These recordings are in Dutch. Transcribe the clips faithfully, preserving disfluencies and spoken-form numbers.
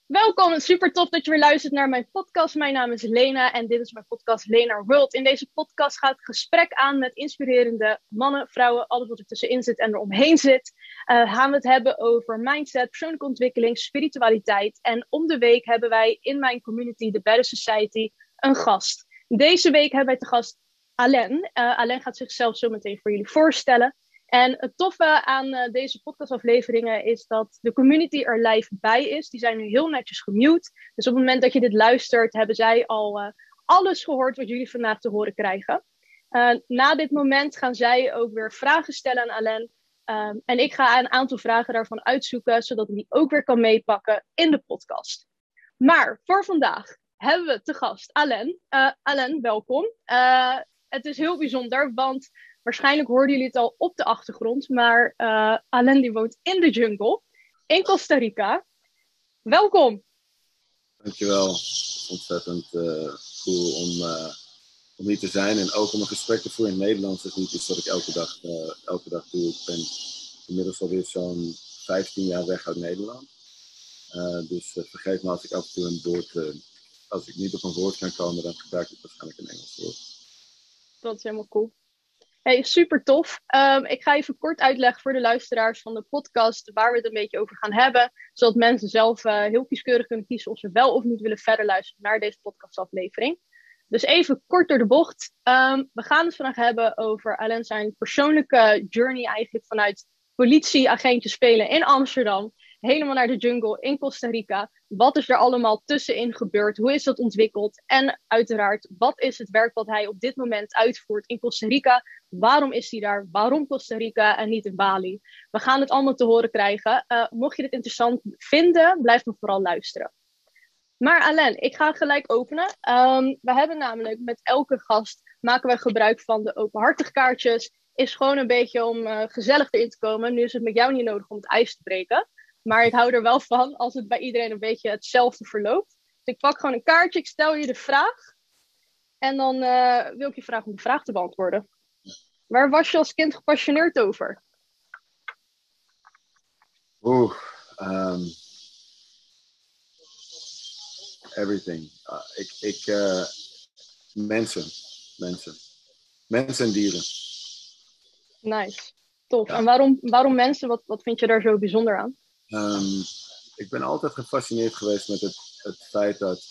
Welkom, super tof dat je weer luistert naar mijn podcast. Mijn naam is Lena en dit is mijn podcast Lena World. In deze podcast gaat het gesprek aan met inspirerende mannen, vrouwen, alles wat er tussenin zit en eromheen zit. Uh, gaan we het hebben over mindset, persoonlijke ontwikkeling, spiritualiteit. En om de week hebben wij in mijn community, de Better Society, een gast. Deze week hebben wij te gast Alain. Uh, Alain gaat zichzelf zo meteen voor jullie voorstellen. En het toffe aan uh, deze podcastafleveringen is dat de community er live bij is. Die zijn nu heel netjes gemute. Dus op het moment dat je dit luistert, hebben zij al uh, alles gehoord wat jullie vandaag te horen krijgen. Uh, na dit moment gaan zij ook weer vragen stellen aan Alain. Uh, en ik ga een aantal vragen daarvan uitzoeken, zodat ik die ook weer kan meepakken in de podcast. Maar voor vandaag hebben we te gast Alain. Uh, Alain, welkom. Uh, het is heel bijzonder, want waarschijnlijk hoorden jullie het al op de achtergrond, maar uh, Alain die woont in de jungle, in Costa Rica. Welkom! Dankjewel. Ontzettend uh, cool om, uh, om hier te zijn en ook om een gesprek te voeren in het Nederlands. Dat is niet iets wat ik elke dag, uh, elke dag doe. Ik ben inmiddels alweer zo'n vijftien jaar weg uit Nederland. Uh, dus uh, vergeet me als ik af en toe een woord, uh, als ik niet op een woord kan komen, dan gebruik ik waarschijnlijk een Engels woord. Dat is helemaal cool. Hey, super tof. Um, ik ga even kort uitleggen voor de luisteraars van de podcast waar we het een beetje over gaan hebben. Zodat mensen zelf uh, heel kieskeurig kunnen kiezen of ze wel of niet willen verder luisteren naar deze podcastaflevering. Dus even kort door de bocht. Um, we gaan het vandaag hebben over Alain zijn persoonlijke journey eigenlijk vanuit politieagentje spelen in Amsterdam. Helemaal naar de jungle in Costa Rica. Wat is er allemaal tussenin gebeurd? Hoe is dat ontwikkeld? En uiteraard, wat is het werk wat hij op dit moment uitvoert in Costa Rica? Waarom is hij daar? Waarom Costa Rica en niet in Bali? We gaan het allemaal te horen krijgen. Uh, mocht je dit interessant vinden, blijf me vooral luisteren. Maar Alain, ik ga gelijk openen. Um, we hebben namelijk met elke gast maken we gebruik van de openhartig kaartjes. Is gewoon een beetje om uh, gezellig erin te komen. Nu is het met jou niet nodig om het ijs te breken. Maar ik hou er wel van als het bij iedereen een beetje hetzelfde verloopt. Dus ik pak gewoon een kaartje, ik stel je de vraag. En dan uh, wil ik je vragen om de vraag te beantwoorden. Waar was je als kind gepassioneerd over? Oeh, um, everything. Uh, ik, ik, uh, mensen, mensen. Mensen en dieren. Nice, tof. Ja. En waarom, waarom mensen? Wat, wat vind je daar zo bijzonder aan? Um, ik ben altijd gefascineerd geweest met het, het feit dat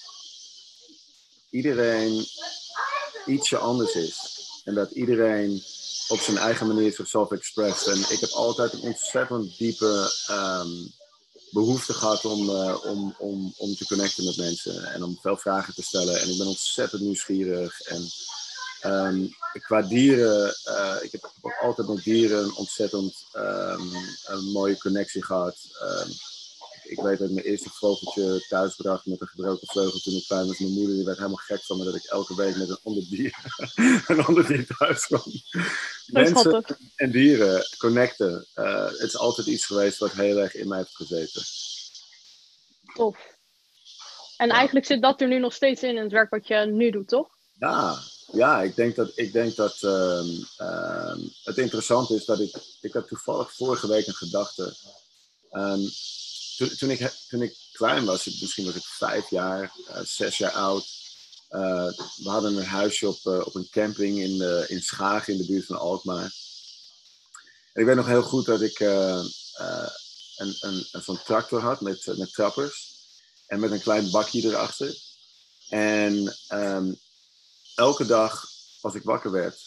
iedereen ietsje anders is. En dat iedereen op zijn eigen manier zichzelf expresst. En ik heb altijd een ontzettend diepe um, behoefte gehad om, uh, om, om, om te connecten met mensen. En om veel vragen te stellen. En ik ben ontzettend nieuwsgierig. En um, qua dieren, uh, ik heb ook altijd met dieren een ontzettend um, een mooie connectie gehad. Um, Ik weet dat ik mijn eerste vogeltje thuis bracht met een gebroken vleugel toen ik klein was. Mijn moeder die werd helemaal gek van me dat ik elke week met een ander dier, een ander dier thuis kwam. Mensen en dieren connecten. Uh, het is altijd iets geweest wat heel erg in mij heeft gezeten. Tof. En ja. Eigenlijk zit dat er nu nog steeds in, in het werk wat je nu doet, toch? Ja, ja ik denk dat, ik denk dat um, um, het interessant is dat ik, ik had toevallig vorige week een gedachte. Um, Toen, toen, ik, toen ik klein was, misschien was ik vijf jaar, uh, zes jaar oud. Uh, we hadden een huisje op, uh, op een camping in, uh, in Schagen, in de buurt van Alkmaar. En ik weet nog heel goed dat ik uh, uh, een, een, een, zo'n tractor had met, uh, met trappers. En met een klein bakje erachter. En um, elke dag als ik wakker werd,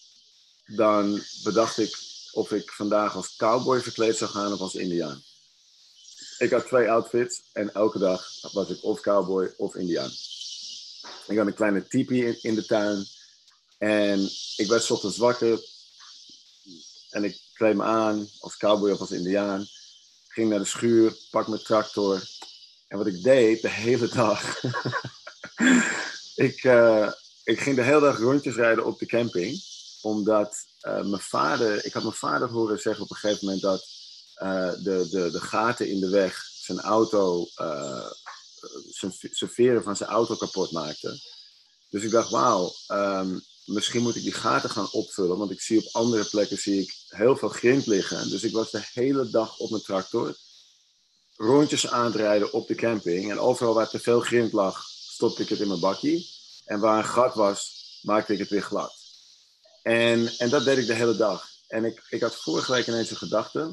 dan bedacht ik of ik vandaag als cowboy verkleed zou gaan of als indiaan. Ik had twee outfits en elke dag was ik of cowboy of indiaan. Ik had een kleine tipi in, in de tuin. En ik werd 's ochtends wakker. En ik kleed me aan als cowboy of als indiaan. Ging naar de schuur, pak mijn tractor. En wat ik deed de hele dag. ik, uh, ik ging de hele dag rondjes rijden op de camping. Omdat uh, mijn vader... Ik had mijn vader horen zeggen op een gegeven moment dat... Uh, de, de, de gaten in de weg zijn auto, uh, zijn, zijn veren van zijn auto kapot maakte. Dus ik dacht, wauw, um, misschien moet ik die gaten gaan opvullen. Want ik zie op andere plekken zie ik heel veel grind liggen. Dus ik was de hele dag op mijn tractor. rondjes aan te rijden op de camping. En overal waar te veel grind lag, stopte ik het in mijn bakkie. En waar een gat was, maakte ik het weer glad. En, en dat deed ik de hele dag. En ik, ik had vorige week ineens een gedachte.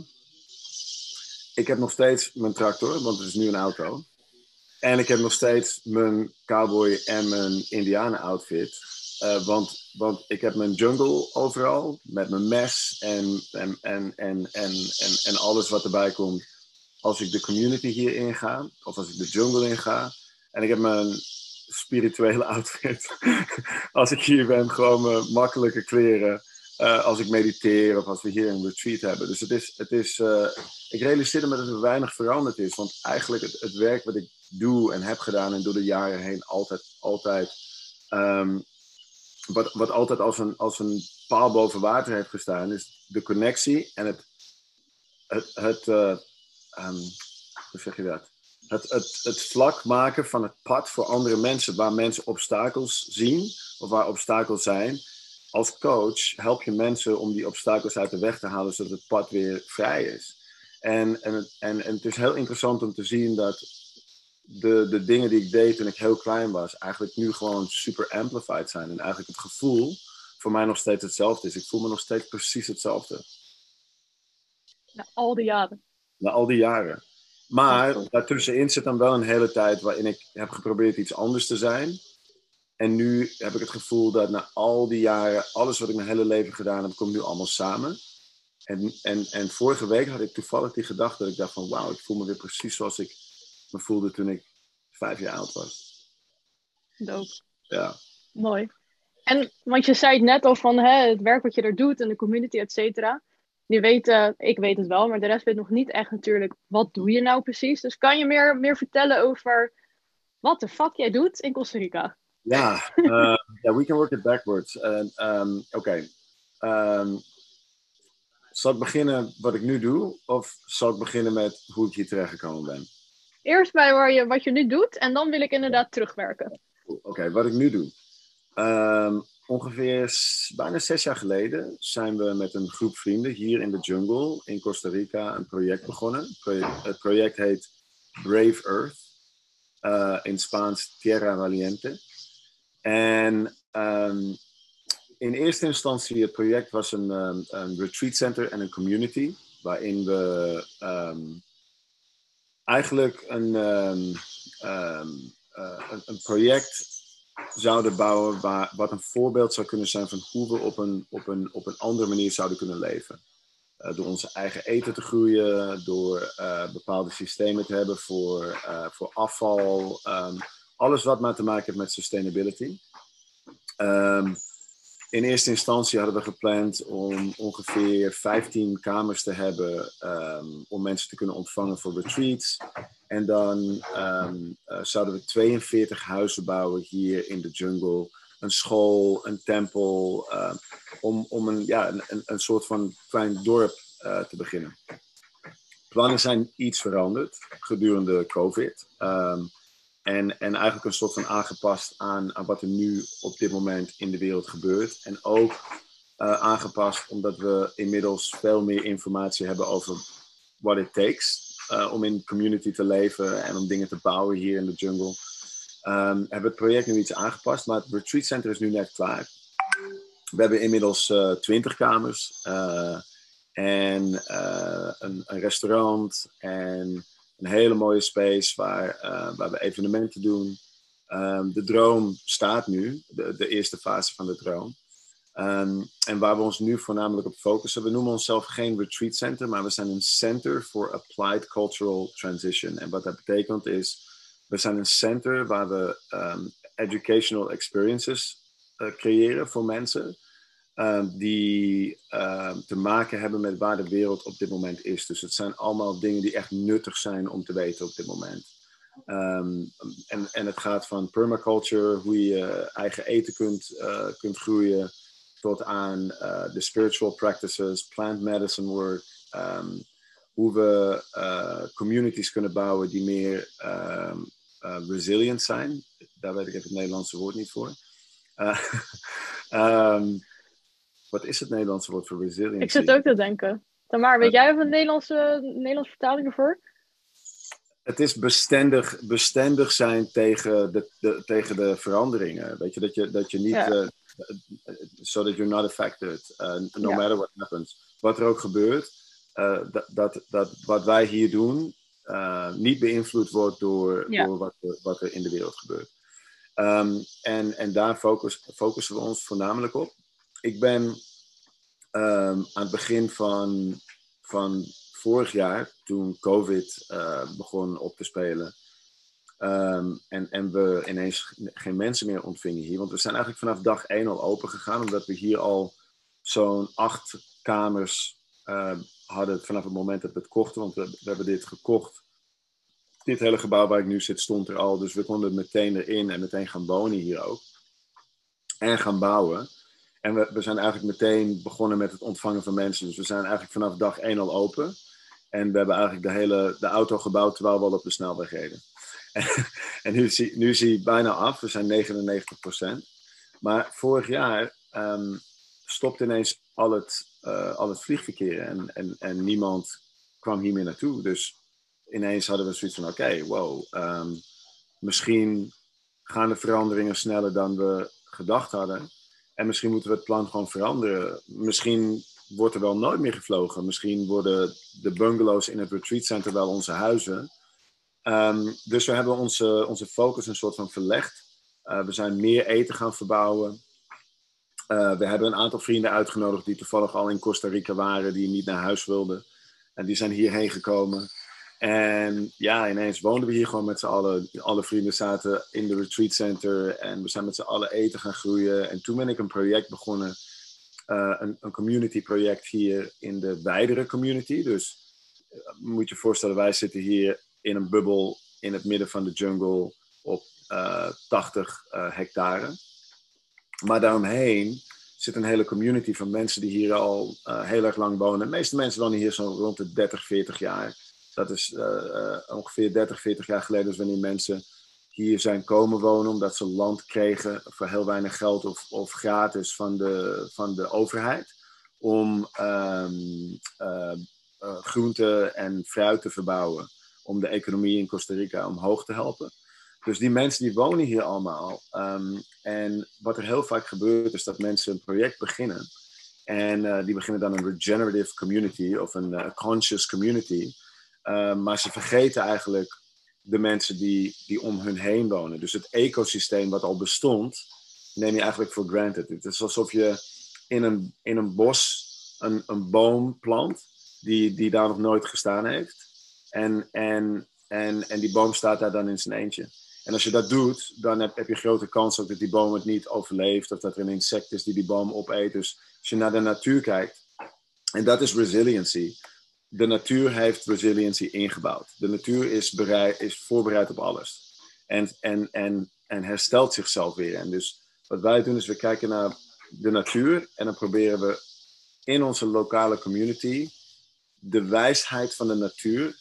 Ik heb nog steeds mijn tractor, want het is nu een auto. En ik heb nog steeds mijn cowboy en mijn indianen outfit. Uh, want, want ik heb mijn jungle overal. Met mijn mes en, en, en, en, en, en, en alles wat erbij komt. Als ik de community hier inga. Of als ik de jungle inga. En ik heb mijn spirituele outfit. Als ik hier ben, gewoon mijn makkelijke kleren. Uh, als ik mediteer of als we hier een retreat hebben. Dus het is, het is uh, ik realiseer me dat er weinig veranderd is. Want eigenlijk het, het werk wat ik doe en heb gedaan en door de jaren heen altijd, altijd um, wat, wat altijd als een, als een paal boven water heeft gestaan, is de connectie en het, het, het uh, um, hoe zeg je dat? Het, het, het vlak maken van het pad voor andere mensen, waar mensen obstakels zien of waar obstakels zijn. Als coach help je mensen om die obstakels uit de weg te halen, zodat het pad weer vrij is. En, en, het, en, en het is heel interessant om te zien dat de, de dingen die ik deed toen ik heel klein was, eigenlijk nu gewoon super amplified zijn. En eigenlijk het gevoel voor mij nog steeds hetzelfde is. Ik voel me nog steeds precies hetzelfde. Na al die jaren. Na al die jaren. Maar daartussenin zit dan wel een hele tijd waarin ik heb geprobeerd iets anders te zijn. En nu heb ik het gevoel dat na al die jaren, alles wat ik mijn hele leven gedaan heb, komt nu allemaal samen. En, en, en vorige week had ik toevallig die gedachte dat ik dacht van wauw, ik voel me weer precies zoals ik me voelde toen ik vijf jaar oud was. Dope. Ja. Mooi. En, want je zei het net al van hè, het werk wat je er doet en de community, et cetera. Die weten, ik weet het wel, maar de rest weet nog niet echt natuurlijk, wat doe je nou precies? Dus kan je meer, meer vertellen over wat de fuck jij doet in Costa Rica? Ja, uh, yeah, we can work it backwards. Uh, um, Oké. Okay. Um, zal ik beginnen wat ik nu doe? Of zal ik beginnen met hoe ik hier terechtgekomen ben? Eerst bij waar je, wat je nu doet en dan wil ik inderdaad terugwerken. Oké, okay, wat ik nu doe. Um, ongeveer s- bijna zes jaar geleden zijn we met een groep vrienden hier in de jungle in Costa Rica een project begonnen. Het project, het project heet Brave Earth. Uh, in Spaans Tierra Valiente. En um, in eerste instantie het project was een, um, een retreat center en een community. Waarin we um, eigenlijk een, um, um, uh, een, een project zouden bouwen waar, wat een voorbeeld zou kunnen zijn van hoe we op een, op een, op een andere manier zouden kunnen leven. Uh, door onze eigen eten te groeien, door uh, bepaalde systemen te hebben voor, uh, voor afval. Um, alles wat maar te maken heeft met sustainability. Um, in eerste instantie hadden we gepland om ongeveer vijftien kamers te hebben um, om mensen te kunnen ontvangen voor retreats. En dan um, uh, zouden we tweeënveertig huizen bouwen hier in de jungle. Een school, een tempel, uh, om, om een, ja, een, een soort van klein dorp uh, te beginnen. Plannen zijn iets veranderd gedurende COVID. Um, en, en eigenlijk een soort van aangepast aan, aan wat er nu op dit moment in de wereld gebeurt. En ook uh, aangepast omdat we inmiddels veel meer informatie hebben over what it takes uh, om in community te leven en om dingen te bouwen hier in de jungle. Um, hebben we het project nu iets aangepast, maar het retreat center is nu net klaar. We hebben inmiddels uh, twintig kamers uh, en uh, een, een restaurant en een hele mooie space waar, uh, waar we evenementen doen. Um, de droom staat nu, de, de eerste fase van de droom. Um, en waar we ons nu voornamelijk op focussen. We noemen onszelf geen retreat center, maar we zijn een Center for Applied Cultural Transition. En wat dat betekent is, we zijn een center waar we um, educational experiences uh, creëren voor mensen. Um, die um, te maken hebben met waar de wereld op dit moment is. Dus het zijn allemaal dingen die echt nuttig zijn om te weten op dit moment. Um, en, en het gaat van permaculture, hoe je eigen eten kunt, uh, kunt groeien, tot aan uh, de spiritual practices, plant medicine work, um, hoe we uh, communities kunnen bouwen die meer um, uh, resilient zijn. Daar weet ik even het Nederlandse woord niet voor. Uh, um, wat is het Nederlandse woord voor resiliency? Ik zit ook te denken. Tamar, weet jij even een Nederlandse, Nederlandse vertaling ervoor? Het is bestendig, bestendig zijn tegen de, de, tegen de veranderingen. Weet je, dat je, dat je niet... Ja. Uh, so that you're not affected. Uh, no Ja. matter what happens. Wat er ook gebeurt, uh, dat, dat, dat wat wij hier doen uh, niet beïnvloed wordt door, Ja. door wat, er, wat er in de wereld gebeurt. Um, en, en daar focus, focussen we ons voornamelijk op. Ik ben um, aan het begin van, van vorig jaar, toen COVID uh, begon op te spelen, um, en, en we ineens geen mensen meer ontvingen hier, want we zijn eigenlijk vanaf dag één al open gegaan, omdat we hier al zo'n acht kamers uh, hadden vanaf het moment dat we het kochten, want we, we hebben dit gekocht. Dit hele gebouw waar ik nu zit stond er al, dus we konden meteen erin en meteen gaan wonen hier ook. En gaan bouwen. En we, we zijn eigenlijk meteen begonnen met het ontvangen van mensen. Dus we zijn eigenlijk vanaf dag één al open. En we hebben eigenlijk de hele de auto gebouwd terwijl we al op de snelweg reden. En, en nu, zie, nu zie je bijna af, we zijn negenennegentig procent. Maar vorig jaar um, stopte ineens al het, uh, al het vliegverkeer en, en, en niemand kwam hier meer naartoe. Dus ineens hadden we zoiets van, oké, okay, wow, um, misschien gaan de veranderingen sneller dan we gedacht hadden. En misschien moeten we het plan gewoon veranderen. Misschien wordt er wel nooit meer gevlogen. Misschien worden de bungalows in het retreat center wel onze huizen. Um, dus we hebben onze, onze focus een soort van verlegd. Uh, we zijn meer eten gaan verbouwen. Uh, we hebben een aantal vrienden uitgenodigd die toevallig al in Costa Rica waren, die niet naar huis wilden. En die zijn hierheen gekomen. En ja, ineens woonden we hier gewoon met z'n allen. Alle vrienden zaten in de retreat center en we zijn met z'n allen eten gaan groeien. En toen ben ik een project begonnen, uh, een, een community project hier in de wijdere community. Dus uh, moet je je voorstellen, wij zitten hier in een bubbel in het midden van de jungle op uh, tachtig uh, hectare. Maar daaromheen zit een hele community van mensen die hier al uh, heel erg lang wonen. De meeste mensen wonen hier zo rond de dertig, veertig jaar. Dat is uh, uh, ongeveer dertig, veertig jaar geleden, dus wanneer mensen hier zijn komen wonen omdat ze land kregen voor heel weinig geld of, of gratis van de, van de overheid. Om um, uh, uh, groenten en fruit te verbouwen. Om de economie in Costa Rica omhoog te helpen. Dus die mensen die wonen hier allemaal. Um, en wat er heel vaak gebeurt is dat mensen een project beginnen. En uh, die beginnen dan een regenerative community of een uh, conscious community. Uh, maar ze vergeten eigenlijk de mensen die, die om hun heen wonen. Dus het ecosysteem wat al bestond, neem je eigenlijk voor granted. Het is alsof je in een, in een bos een, een boom plant die, die daar nog nooit gestaan heeft. En, en, en, en die boom staat daar dan in zijn eentje. En als je dat doet, dan heb, heb je grote kans ook dat die boom het niet overleeft. Of dat er een insect is die die boom opeet. Dus als je naar de natuur kijkt, en dat is resiliency. De natuur heeft resiliency ingebouwd. De natuur is, bereid, is voorbereid op alles. En, en, en, en herstelt zichzelf weer. En dus wat wij doen is we kijken naar de natuur. En dan proberen we in onze lokale community de wijsheid van de natuur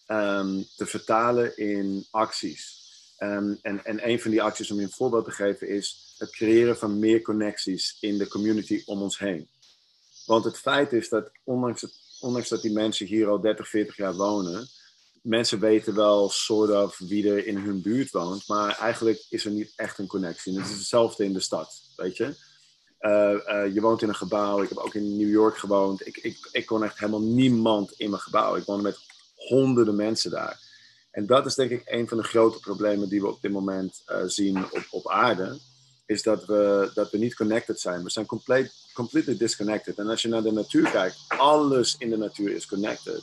um, te vertalen in acties. Um, en, en een van die acties, om je een voorbeeld te geven, is het creëren van meer connecties in de community om ons heen. Want het feit is dat ondanks het Ondanks dat die mensen hier al dertig, veertig jaar wonen. Mensen weten wel soort of wie er in hun buurt woont. Maar eigenlijk is er niet echt een connectie. En het is hetzelfde in de stad, weet je. Uh, uh, je woont in een gebouw. Ik heb ook in New York gewoond. Ik, ik, ik kon echt helemaal niemand in mijn gebouw. Ik woonde met honderden mensen daar. En dat is denk ik een van de grote problemen die we op dit moment uh, zien op, op aarde. Is dat we, dat we niet connected zijn. We zijn compleet, completely disconnected. En als je naar de natuur kijkt, alles in de natuur is connected.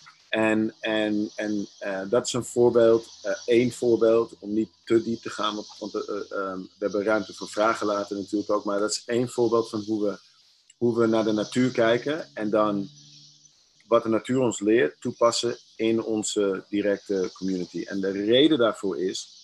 En, en, en uh, dat is een voorbeeld, uh, één voorbeeld, om niet te diep te gaan. Want, want uh, um, we hebben ruimte voor vragen later natuurlijk ook. Maar dat is één voorbeeld van hoe we, hoe we naar de natuur kijken. En dan wat de natuur ons leert, toepassen in onze directe community. En de reden daarvoor is,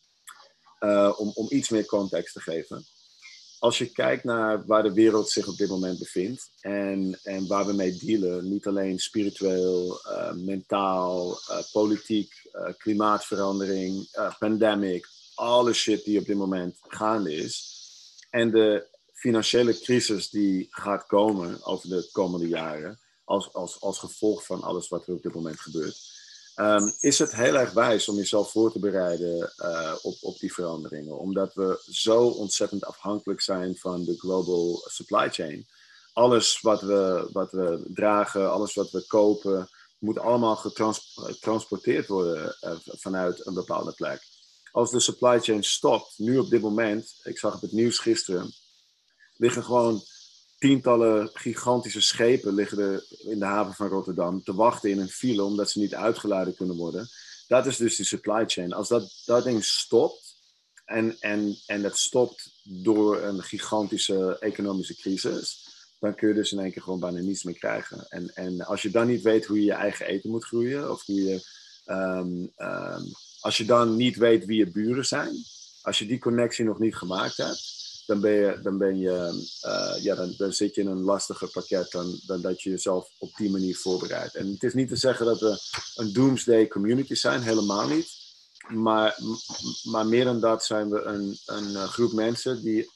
uh, om, om iets meer context te geven. Als je kijkt naar waar de wereld zich op dit moment bevindt en, en waar we mee dealen, niet alleen spiritueel, uh, mentaal, uh, politiek, uh, klimaatverandering, uh, pandemic, alle shit die op dit moment gaande is. En de financiële crisis die gaat komen over de komende jaren, als, als, als gevolg van alles wat er op dit moment gebeurt. Um, is het heel erg wijs om jezelf voor te bereiden uh, op, op die veranderingen. Omdat we zo ontzettend afhankelijk zijn van de global supply chain. Alles wat we, wat we dragen, alles wat we kopen, moet allemaal getransporteerd worden uh, vanuit een bepaalde plek. Als de supply chain stopt, nu op dit moment, ik zag op het nieuws gisteren, liggen gewoon tientallen gigantische schepen liggen er in de haven van Rotterdam te wachten in een file omdat ze niet uitgeladen kunnen worden. Dat is dus die supply chain. Als dat, dat ding stopt en, en, en dat stopt door een gigantische economische crisis, dan kun je dus in één keer gewoon bijna niets meer krijgen. En, en als je dan niet weet hoe je je eigen eten moet groeien, of hoe je, um, um, als je dan niet weet wie je buren zijn, als je die connectie nog niet gemaakt hebt, dan ben je, dan ben je, uh, ja, dan, dan zit je in een lastiger pakket dan, dan dat je jezelf op die manier voorbereidt. En het is niet te zeggen dat we een doomsday community zijn, helemaal niet. Maar, maar meer dan dat zijn we een, een groep mensen die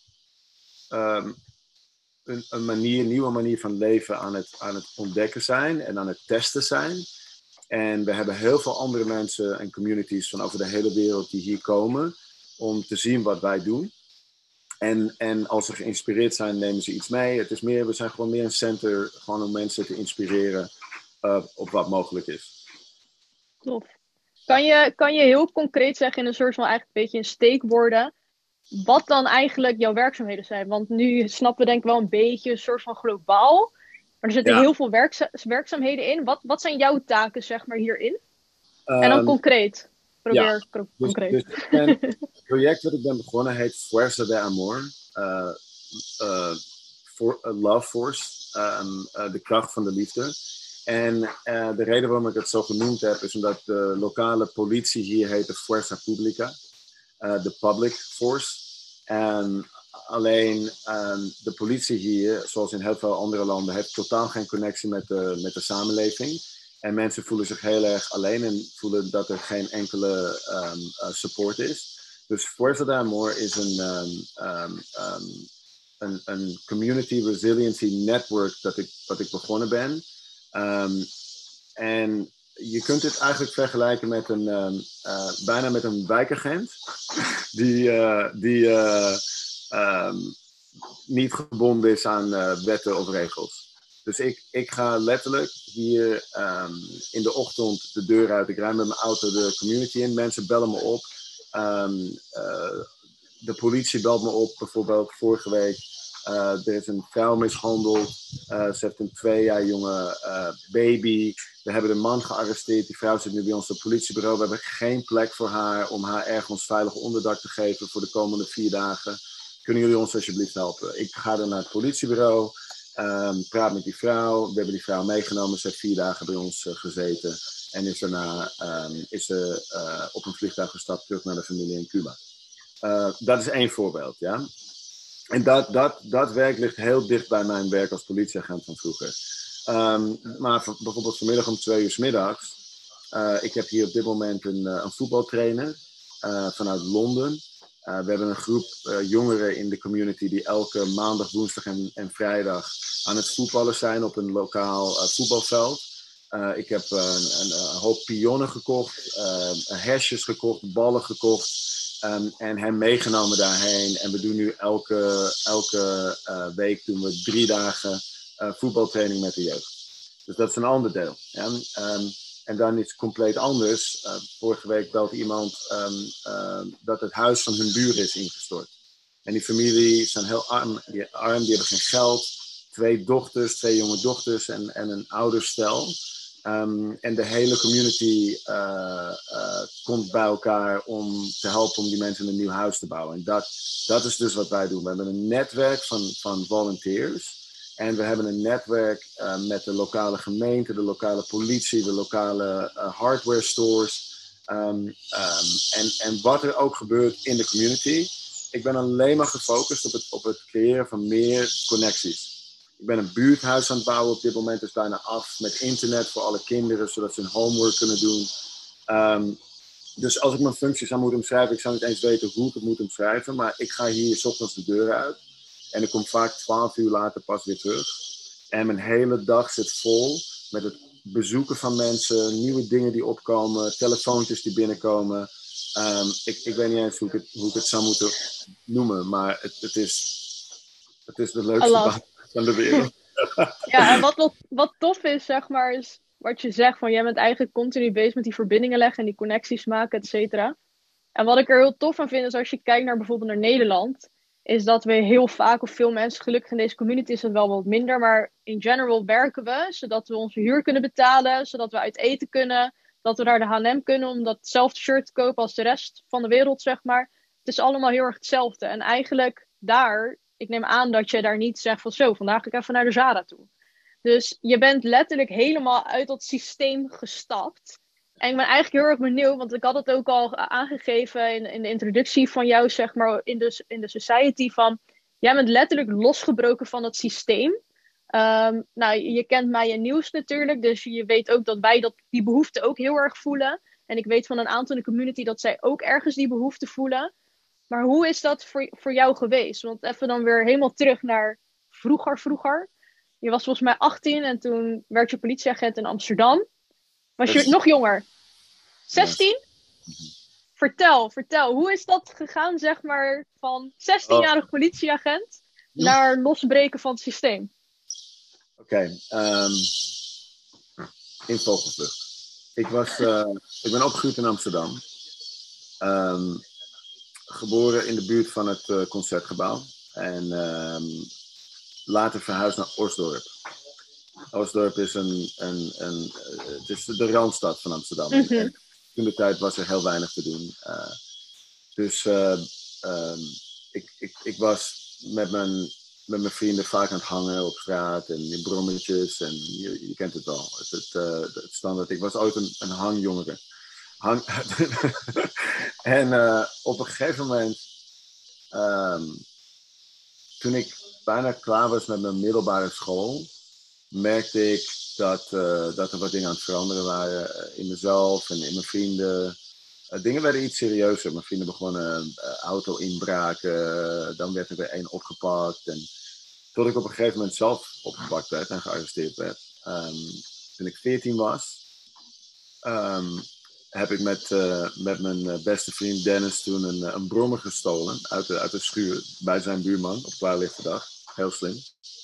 um, een, een manier, nieuwe manier van leven aan het, aan het ontdekken zijn en aan het testen zijn. En we hebben heel veel andere mensen en communities van over de hele wereld die hier komen om te zien wat wij doen. En, en als ze geïnspireerd zijn, nemen ze iets mee. Het is meer, we zijn gewoon meer een center gewoon om mensen te inspireren uh, op wat mogelijk is. Tof. Kan je, kan je heel concreet zeggen in een soort van eigenlijk een beetje in steekwoorden, wat dan eigenlijk jouw werkzaamheden zijn? Want nu snappen we denk ik wel een beetje een soort van globaal. Maar er zitten Ja. heel veel werkza- werkzaamheden in. Wat, wat zijn jouw taken zeg maar hierin? Um, en dan concreet. Probeer ja. cro- dus, concreet. Dus ik ben, het project dat ik ben begonnen heet Fuerza de Amor. Uh, uh, for, uh, Love Force. Um, uh, de kracht van de liefde. En uh, de reden waarom ik het zo genoemd heb is omdat de lokale politie hier heet de Fuerza Publica. Uh, de Public Force. En alleen um, de politie hier, zoals in heel veel andere landen, heeft totaal geen connectie met de, met de samenleving. En mensen voelen zich heel erg alleen en voelen dat er geen enkele um, uh, support is. Dus Fuerza de Amor is een, um, um, um, een, een community resiliency network dat ik, dat ik begonnen ben. Um, en je kunt dit eigenlijk vergelijken met een, um, uh, bijna met een wijkagent die, uh, die uh, um, niet gebonden is aan uh, wetten of regels. Dus ik, ik ga letterlijk hier um, in de ochtend de deur uit. Ik rijd met mijn auto de community in. Mensen bellen me op. Um, uh, de politie belt me op. Bijvoorbeeld vorige week. Uh, er is een vrouw mishandeld. Uh, ze heeft een twee jaar jonge uh, baby. We hebben de man gearresteerd. Die vrouw zit nu bij ons op het politiebureau. We hebben geen plek voor haar om haar ergens veilig onderdak te geven voor de komende vier dagen. Kunnen jullie ons alsjeblieft helpen? Ik ga dan naar het politiebureau. Um, praat met die vrouw. We hebben die vrouw meegenomen. Ze heeft vier dagen bij ons uh, gezeten. En is daarna um, is ze uh, op een vliegtuig gestapt terug naar de familie in Cuba. Uh, dat is één voorbeeld, ja. En dat, dat, dat werk ligt heel dicht bij mijn werk als politieagent van vroeger. Um, maar v- bijvoorbeeld vanmiddag om twee uur 's middags. Uh, ik heb hier op dit moment een, uh, een voetbaltrainer uh, vanuit Londen. Uh, we hebben een groep uh, jongeren in de community die elke maandag, woensdag en, en vrijdag aan het voetballen zijn op een lokaal uh, voetbalveld. Uh, ik heb uh, een, een, een hoop pionnen gekocht, uh, hesjes gekocht, ballen gekocht. Um, en hem meegenomen daarheen. En we doen nu elke, elke uh, week doen we drie dagen uh, voetbaltraining met de jeugd. Dus dat is een ander deel. Ja? Um, en dan iets compleet anders. Uh, vorige week belt iemand um, uh, dat het huis van hun buren is ingestort. En die familie zijn heel arm. Die, arm, die hebben geen geld. Twee dochters, twee jonge dochters en, en een ouderstel. Um, en de hele community uh, uh, komt bij elkaar om te helpen om die mensen een nieuw huis te bouwen. En dat, dat is dus wat wij doen. We hebben een netwerk van, van volunteers. En we hebben een netwerk uh, met de lokale gemeente, de lokale politie, de lokale uh, hardware stores. Um, um, en, en wat er ook gebeurt in de community. Ik ben alleen maar gefocust op het, op het creëren van meer connecties. Ik ben een buurthuis aan het bouwen op dit moment, is bijna af met internet voor alle kinderen, zodat ze hun homework kunnen doen. Um, dus als ik mijn functies zou moeten omschrijven, ik zou niet eens weten hoe ik het moet omschrijven, maar ik ga hier 's ochtends de deur uit en ik kom vaak twaalf uur later pas weer terug. En mijn hele dag zit vol met het bezoeken van mensen, nieuwe dingen die opkomen, telefoontjes die binnenkomen. Um, ik, ik weet niet eens hoe ik het, hoe ik het zou moeten noemen, maar het, het, is, het is de leukste baan van de wereld. Ja, en wat, wat, wat tof is, zeg maar, is wat je zegt, van jij bent eigenlijk continu bezig met die verbindingen leggen en die connecties maken, et cetera. En wat ik er heel tof van vind, is als je kijkt naar bijvoorbeeld naar Nederland, is dat we heel vaak, of veel mensen, gelukkig in deze community is dat wel wat minder, maar in general werken we, zodat we onze huur kunnen betalen, zodat we uit eten kunnen, dat we naar de H en M kunnen om datzelfde shirt te kopen als de rest van de wereld, zeg maar. Het is allemaal heel erg hetzelfde. En eigenlijk daar, ik neem aan dat je daar niet zegt van zo, vandaag ga ik even naar de Zara toe. Dus je bent letterlijk helemaal uit dat systeem gestapt. En ik ben eigenlijk heel erg benieuwd, want ik had het ook al aangegeven in, in de introductie van jou, zeg maar, in de, in de society, van jij bent letterlijk losgebroken van het systeem. Um, nou, je kent mij en Nieuws natuurlijk, dus je weet ook dat wij dat, die behoefte ook heel erg voelen. En ik weet van een aantal in de community dat zij ook ergens die behoefte voelen. Maar hoe is dat voor, voor jou geweest? Want even dan weer helemaal terug naar vroeger, vroeger. Je was volgens mij achttien en toen werd je politieagent in Amsterdam. Was je nog jonger? zestien? Vertel, vertel. Hoe is dat gegaan, zeg maar, van zestienjarig politieagent naar losbreken van het systeem? Oké, okay, um, in vogelvlucht. Ik, was, uh, ik ben opgegroeid in Amsterdam. Um, geboren in de buurt van het uh, Concertgebouw. En um, later verhuisd naar Osdorp. Osdorp is een, een, een, uh, het is de randstad van Amsterdam. Mm-hmm. En toen de tijd was er heel weinig te doen. Uh, dus uh, um, ik, ik, ik was met mijn, met mijn vrienden vaak aan het hangen op straat en in brommetjes. En je, je kent het wel. Het, het, uh, het standaard. Ik was ooit een, een hangjongere. Hang... en uh, op een gegeven moment, um, toen ik bijna klaar was met mijn middelbare school, merkte ik dat, uh, dat er wat dingen aan het veranderen waren uh, in mezelf en in mijn vrienden. Uh, dingen werden iets serieuzer. Mijn vrienden begonnen uh, auto-inbraken. Uh, dan werd er weer één opgepakt. En tot ik op een gegeven moment zelf opgepakt werd en gearresteerd werd. Um, toen ik veertien was, um, heb ik met, uh, met mijn beste vriend Dennis toen een, een brommer gestolen uit de, uit de schuur bij zijn buurman op klaarlichte dag. Heel slim.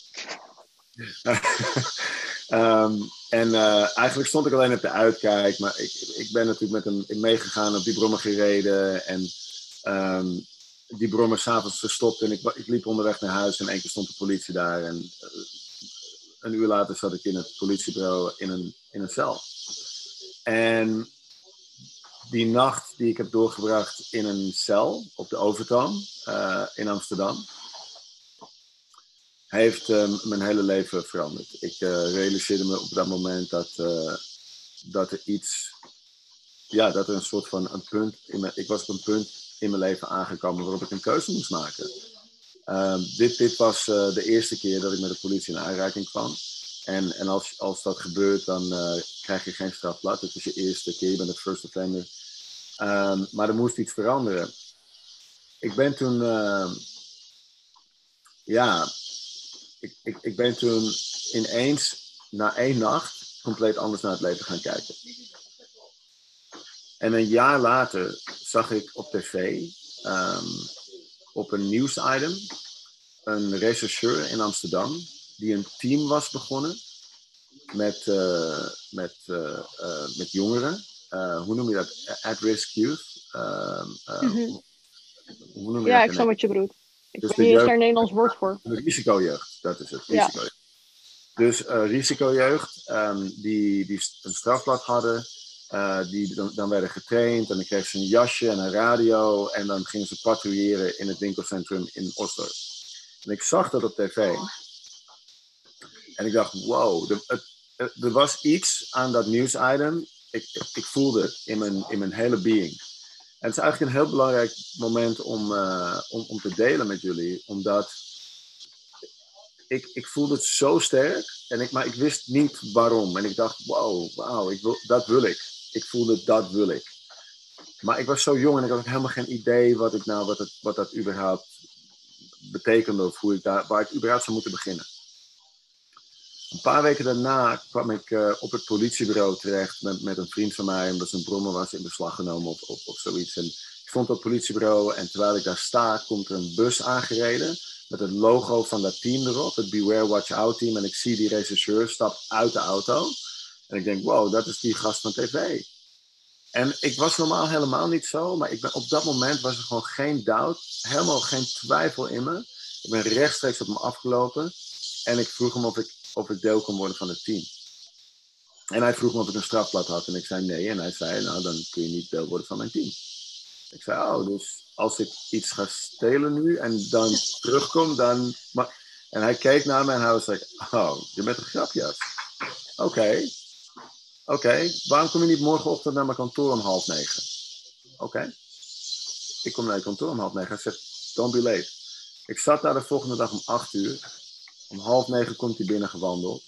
um, en uh, eigenlijk stond ik alleen op de uitkijk, maar ik, ik ben natuurlijk met hem meegegaan, op die brommer gereden en um, die brommer s'avonds verstopt en ik, ik liep onderweg naar huis en één keer stond de politie daar en uh, een uur later zat ik in het politiebureau in een, in een cel. En die nacht die ik heb doorgebracht in een cel op de Overtoom uh, in Amsterdam, heeft uh, mijn hele leven veranderd. Ik uh, realiseerde me op dat moment dat, uh, dat er iets, ja, dat er een soort van een punt, in mijn, ik was op een punt in mijn leven aangekomen waarop ik een keuze moest maken. Uh, dit, dit was uh, de eerste keer dat ik met de politie in aanraking kwam. En, en als, als dat gebeurt, dan uh, krijg je geen strafblad. Het is je eerste keer, je bent een first offender. Um, maar er moest iets veranderen. Ik ben toen, uh, ja, ik, ik, ik ben toen ineens na één nacht compleet anders naar het leven gaan kijken. En een jaar later zag ik op tv, um, op een nieuwsitem, een rechercheur in Amsterdam die een team was begonnen met, uh, met, uh, uh, met jongeren. Uh, hoe noem je dat? At-risk youth. Uh, uh, mm-hmm. Hoe noem je ja, dat? ik snap wat je bedoelt. Ik dus weet niet eens daar een Nederlands woord voor. Risicojeugd, dat is het. Risicojeugd. Ja. Dus uh, risicojeugd, um, die, die een strafblad hadden, uh, die dan, dan werden getraind en dan kregen ze een jasje en een radio en dan gingen ze patrouilleren in het winkelcentrum in Osdorp. En ik zag dat op tv en ik dacht, wow, de, het, er was iets aan dat nieuwsitem. Ik, ik voelde het in mijn, in mijn hele being. En het is eigenlijk een heel belangrijk moment om, uh, om, om te delen met jullie. Omdat ik, ik voelde het zo sterk. En ik, maar ik wist niet waarom. En ik dacht, wow, wow ik wil, dat wil ik. Ik voelde, dat wil ik. Maar ik was zo jong en ik had helemaal geen idee wat, ik nou, wat, het, wat dat überhaupt betekende. Of hoe ik daar, waar ik überhaupt zou moeten beginnen. Een paar weken daarna kwam ik uh, op het politiebureau terecht met, met een vriend van mij, omdat zijn brommer was in beslag genomen of, of, of zoiets. En ik stond op het politiebureau en terwijl ik daar sta, komt er een bus aangereden met het logo van dat team erop, het Beware Watch Out team. En ik zie die rechercheur stapt uit de auto. En ik denk, wow, dat is die gast van tv. En ik was normaal helemaal niet zo, maar ik ben, op dat moment was er gewoon geen doubt, helemaal geen twijfel in me. Ik ben rechtstreeks op hem afgelopen en ik vroeg hem of ik, of ik deel kon worden van het team. En hij vroeg me of ik een strafblad had en ik zei nee. En hij zei, nou dan kun je niet deel worden van mijn team. Ik zei, oh, dus als ik iets ga stelen nu en dan terugkom, dan... Maar... En hij keek naar me en hij was like, oh, je bent een grapjas. Oké. Okay. Oké, okay. Waarom kom je niet morgenochtend naar mijn kantoor om half negen? Oké. Okay. Ik kom naar je kantoor om half negen. Hij zegt, don't be late. Ik zat daar de volgende dag om acht uur. Om half negen komt hij binnen gewandeld.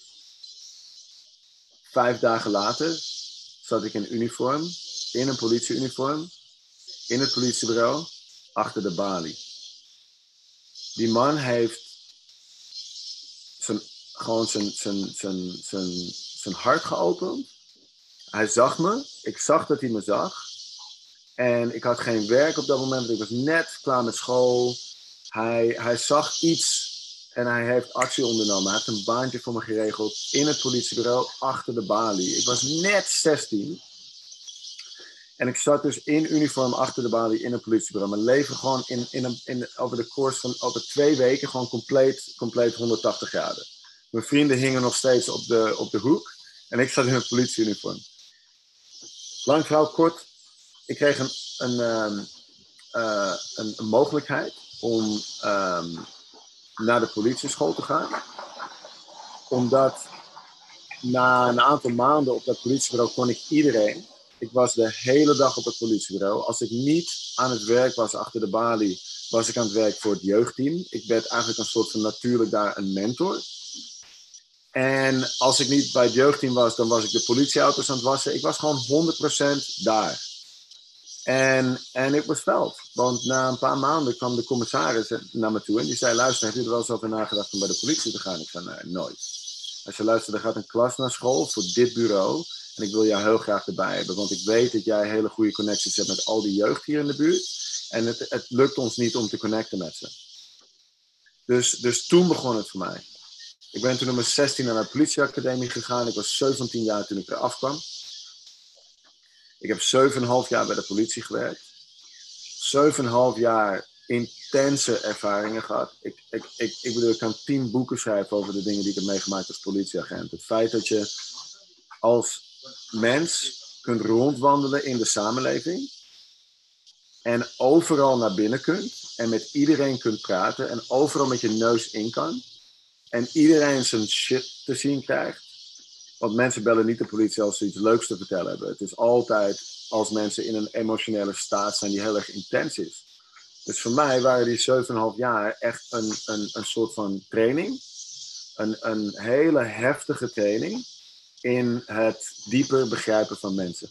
Vijf dagen later zat ik in uniform, in een politieuniform, in het politiebureau, achter de balie. Die man heeft zijn, gewoon zijn, zijn, zijn, zijn, zijn hart geopend. Hij zag me. Ik zag dat hij me zag. En ik had geen werk op dat moment. Ik was net klaar met school. Hij, hij zag iets en hij heeft actie ondernomen. Hij heeft een baantje voor me geregeld in het politiebureau achter de balie. Ik was net zestien. En ik zat dus in uniform achter de balie in het politiebureau. Mijn leven gewoon in, in een, in, over de koers van over twee weken gewoon compleet, compleet honderdtachtig graden. Mijn vrienden hingen nog steeds op de, op de hoek. En ik zat in een politieuniform. Lang verhaal kort. Ik kreeg een, een, um, uh, een, een mogelijkheid om um, naar de politieschool te gaan. Omdat na een aantal maanden op dat politiebureau kon ik iedereen. Ik was de hele dag op het politiebureau. Als ik niet aan het werk was achter de balie, was ik aan het werk voor het jeugdteam. Ik werd eigenlijk een soort van natuurlijk daar een mentor. En als ik niet bij het jeugdteam was, dan was ik de politieauto's aan het wassen. Ik was gewoon honderd procent daar. En, en ik was veld. Want na een paar maanden kwam de commissaris naar me toe en die zei, luister, heb je er wel eens over nagedacht om bij de politie te gaan? Ik zei, nee, nooit. Hij zei, luister, er gaat een klas naar school voor dit bureau. En ik wil jou heel graag erbij hebben. Want ik weet dat jij hele goede connecties hebt met al die jeugd hier in de buurt. En het, het lukt ons niet om te connecten met ze. Dus, dus toen begon het voor mij. Ik ben toen op mijn zestien naar de politieacademie gegaan. Ik was zeventien jaar toen ik eraf kwam. Ik heb zeven en een half jaar bij de politie gewerkt. zeven en een half jaar intense ervaringen gehad. Ik, ik, ik, ik bedoel, ik kan tien boeken schrijven over de dingen die ik heb meegemaakt als politieagent. Het feit dat je als mens kunt rondwandelen in de samenleving. En overal naar binnen kunt. En met iedereen kunt praten. En overal met je neus in kan. En iedereen zijn shit te zien krijgt. Want mensen bellen niet de politie als ze iets leuks te vertellen hebben. Het is altijd als mensen in een emotionele staat zijn die heel erg intens is. Dus voor mij waren die zeven en een half jaar echt een, een, een soort van training. Een, een hele heftige training in het dieper begrijpen van mensen.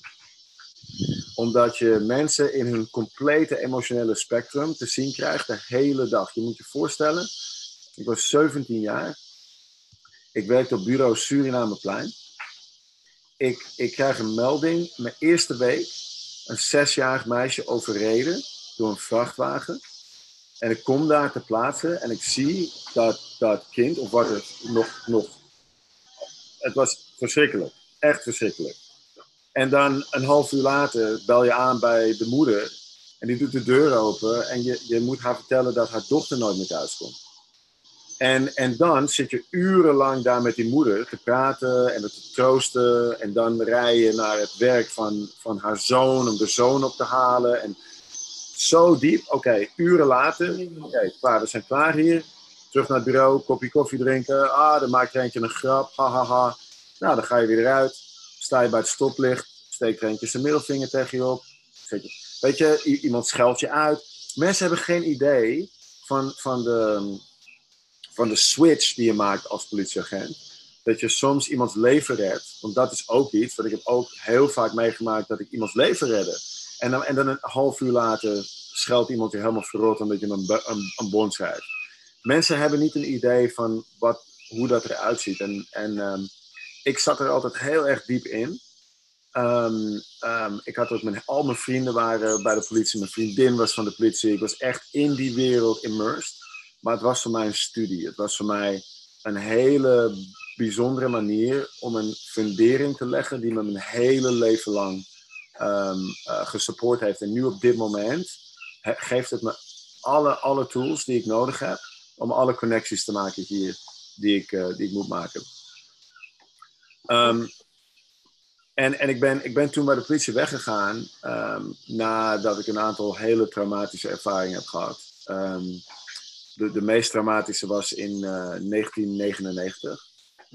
Omdat je mensen in hun complete emotionele spectrum te zien krijgt de hele dag. Je moet je voorstellen, ik was zeventien jaar. Ik werkte op bureau Surinameplein. Ik, ik krijg een melding, mijn eerste week, een zesjarig meisje overreden door een vrachtwagen. En ik kom daar ter plaatse en ik zie dat dat kind, of wat het nog, nog, het was verschrikkelijk, echt verschrikkelijk. En dan een half uur later bel je aan bij de moeder en die doet de deur open en je, je moet haar vertellen dat haar dochter nooit meer thuis komt. En, en dan zit je urenlang daar met die moeder te praten en het te troosten. En dan rij je naar het werk van, van haar zoon om de zoon op te halen. En zo diep. Oké, okay, uren later. Oké, okay, klaar, we zijn klaar hier. Terug naar het bureau, kopje koffie drinken. Ah, dan maakt er eentje een grap. Ha, ha, ha. Nou, dan ga je weer eruit. Sta je bij het stoplicht. Steekt er eentje zijn middelvinger tegen je op. Weet je, iemand scheldt je uit. Mensen hebben geen idee van, van de... van de switch die je maakt als politieagent. Dat je soms iemands leven redt. Want dat is ook iets. Want ik heb ook heel vaak meegemaakt dat ik iemands leven redde. En dan, en dan een half uur later scheldt iemand je helemaal verrot omdat je een, een, een bon schrijft. Mensen hebben niet een idee van wat hoe dat eruit ziet. En, en um, ik zat er altijd heel erg diep in. Um, um, ik had ook mijn, al mijn vrienden waren bij de politie. Mijn vriendin was van de politie. Ik was echt in die wereld immersed. Maar het was voor mij een studie. Het was voor mij een hele bijzondere manier om een fundering te leggen die me mijn hele leven lang um, uh, gesupport heeft. En nu op dit moment he, geeft het me alle, alle tools die ik nodig heb om alle connecties te maken hier die ik, uh, die ik moet maken. Um, en en ik, ben, ik ben toen bij de politie weggegaan um, nadat ik een aantal hele traumatische ervaringen heb gehad. Um, de, de meest traumatische was in uh, negentien negenennegentig.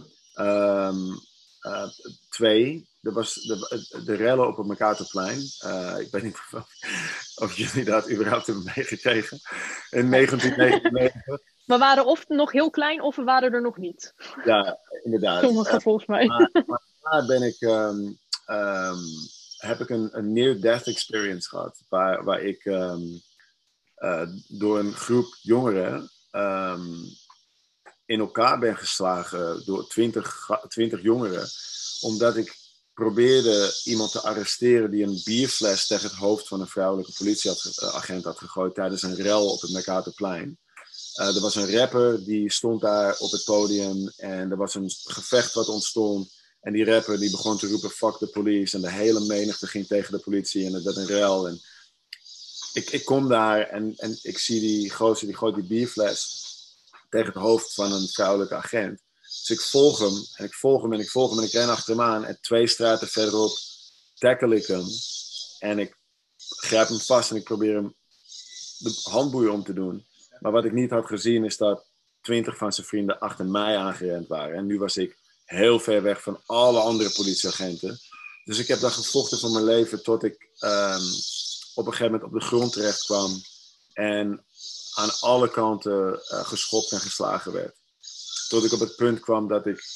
Um, uh, twee, er was de, de rellen op het Mercatorplein. Uh, ik weet niet of, of jullie dat überhaupt hebben meegekregen. In negentien negenennegentig. We waren of nog heel klein of we waren er nog niet. Ja, inderdaad. Sommigen uh, volgens mij. Maar, maar daar ben ik, um, um, heb ik een, een near-death experience gehad. Waar, waar ik um, uh, door een groep jongeren um, in elkaar ben geslagen door twintig, twintig jongeren. Omdat ik probeerde iemand te arresteren die een bierfles tegen het hoofd van een vrouwelijke politieagent had gegooid tijdens een rel op het Mercatorplein. Uh, er was een rapper die stond daar op het podium en er was een gevecht wat ontstond. En die rapper die begon te roepen fuck the police en de hele menigte ging tegen de politie en het werd een rel. En ik, ik kom daar en, en ik zie die gozer die gooit die bierfles tegen het hoofd van een vrouwelijke agent. Dus ik volg hem en ik volg hem en ik volg hem en ik ren achter hem aan. En twee straten verderop tackle ik hem. En ik grijp hem vast en ik probeer hem de handboeien om te doen. Maar wat ik niet had gezien is dat twintig van zijn vrienden achter mij aangerend waren. En nu was ik heel ver weg van alle andere politieagenten. Dus ik heb daar gevochten voor mijn leven tot ik um, op een gegeven moment op de grond terecht kwam. En aan alle kanten uh, geschopt en geslagen werd. Tot ik op het punt kwam dat ik,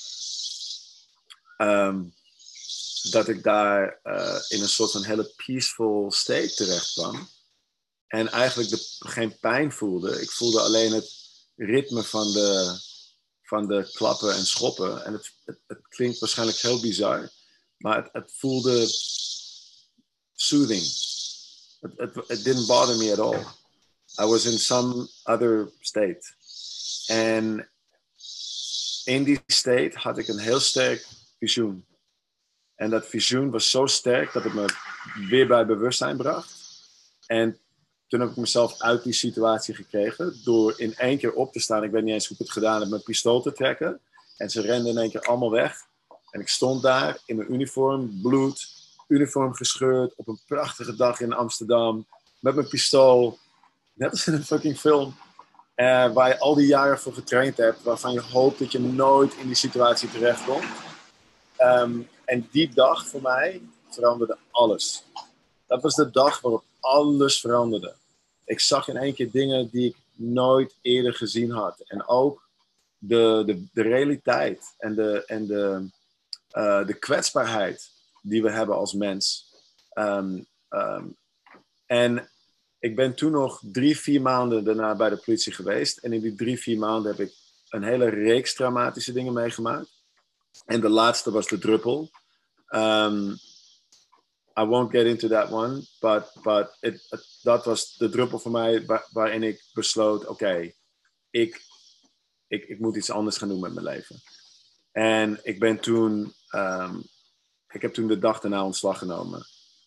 um, dat ik daar uh, in een soort van hele peaceful state terecht kwam. En eigenlijk de, geen pijn voelde. Ik voelde alleen het ritme van de, van de klappen en schoppen. En het, het, het klinkt waarschijnlijk heel bizar. Maar het, het voelde soothing. It, it, it didn't bother me at all. I was in some other state. En in die state had ik een heel sterk visioen. En dat visioen was zo sterk dat het me weer bij bewustzijn bracht. En toen heb ik mezelf uit die situatie gekregen door in één keer op te staan. Ik weet niet eens hoe ik het gedaan heb, mijn pistool te trekken. En ze renden in één keer allemaal weg. En ik stond daar in mijn uniform, bloed, uniform gescheurd, op een prachtige dag in Amsterdam, met mijn pistool. Net als in een fucking film. Uh, waar je al die jaren voor getraind hebt, waarvan je hoopt dat je nooit in die situatie terechtkomt. Um, en die dag voor mij veranderde alles. Dat was de dag waarop alles veranderde. Ik zag in één keer dingen die ik nooit eerder gezien had. En ook de, de, de realiteit en, de, en de, uh, de kwetsbaarheid die we hebben als mens. Um, um, en ik ben toen nog drie, vier maanden daarna bij de politie geweest. En in die drie, vier maanden heb ik een hele reeks traumatische dingen meegemaakt. En de laatste was de druppel. Um, I won't get into that one, but, but it, it, dat was de druppel voor mij waar, waarin ik besloot, oké, okay, ik, ik, ik moet iets anders gaan doen met mijn leven. En ik ben toen, um, ik heb toen de dag daarna ontslag genomen.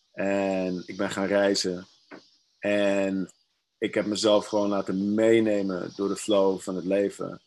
En ik ben gaan reizen. En ik heb mezelf gewoon laten meenemen door de flow van het leven.